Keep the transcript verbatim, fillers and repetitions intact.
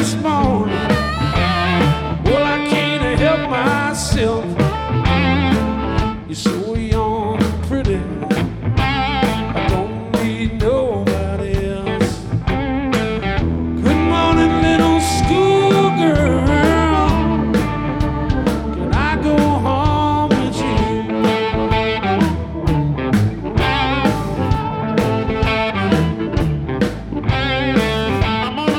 this morning. Well, I can't help myself. You're so